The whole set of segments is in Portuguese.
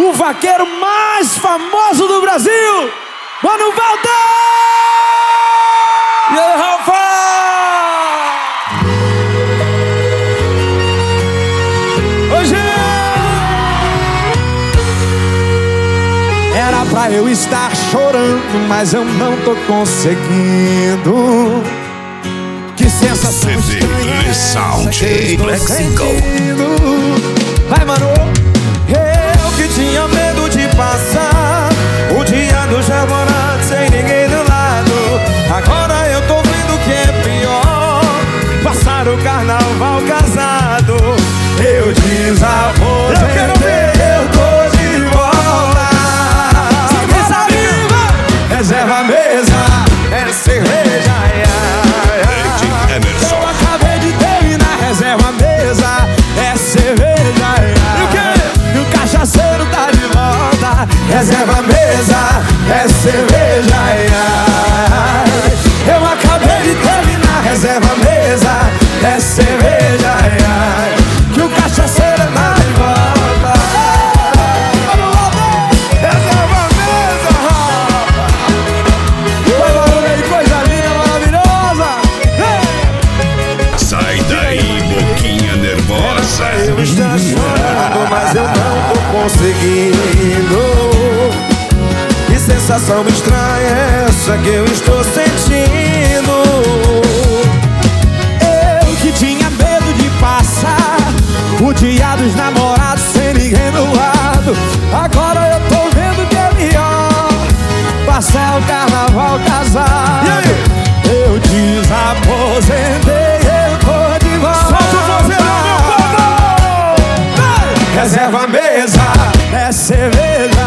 o vaqueiro mais famoso do Brasil, Mano Walter! E aí, Rafa? Hoje era pra eu estar chorando, mas eu não tô conseguindo. Que sensação estranha é essa que eu estou sentindo. Vai, mano! Eu que tinha medo de passar o dia dos namorados sem ninguém do lado, agora eu tô vendo que é pior passar o carnaval casado. Eu desaposentei, eu tô de volta. Reserva a mesa, é cerveja. Eu acabei de terminar, reserva a mesa, é cerveja. E o quê? E o cachaceiro tá de volta. Reserva a mesa, é cerveja. Eu acabei de terminar, reserva a mesa, é cerveja. Que o cachaceiro tá de volta. Reserva a mesa, vai barulho aí, coisa linda, maravilhosa. Sai daí, boquinha nervosa. Eu estou chorando, mas eu não tô conseguindo. Que sensação estranha é essa que eu estou sentindo? Eu que tinha medo de passar o dia dos namorados sem ninguém do lado, agora eu tô vendo que é melhor passar o carnaval casado. Eu desaposentei, eu tô de volta. Solta você, meu povo! Reserva a mesa, é cerveja.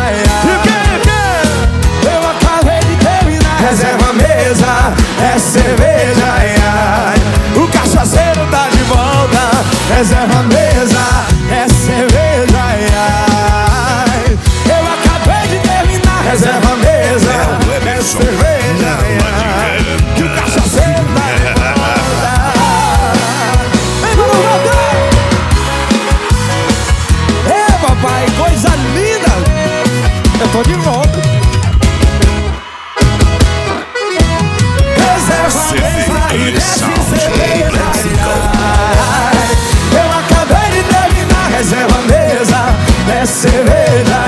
Eu acabei de terminar. Reserva a mesa, é cerveja. O cachaceiro tá de volta. Reserva a mesa, é cerveja. Eu acabei de terminar. Reserva a mesa, é cerveja. Que o cachaceiro tá de volta. Vem, Mano Walter! Papai, coisa linda! Eu tô de volta. Reserva a mesa e desce cerveja. Eu acabei de terminar. Reserva a mesa, desce cerveja.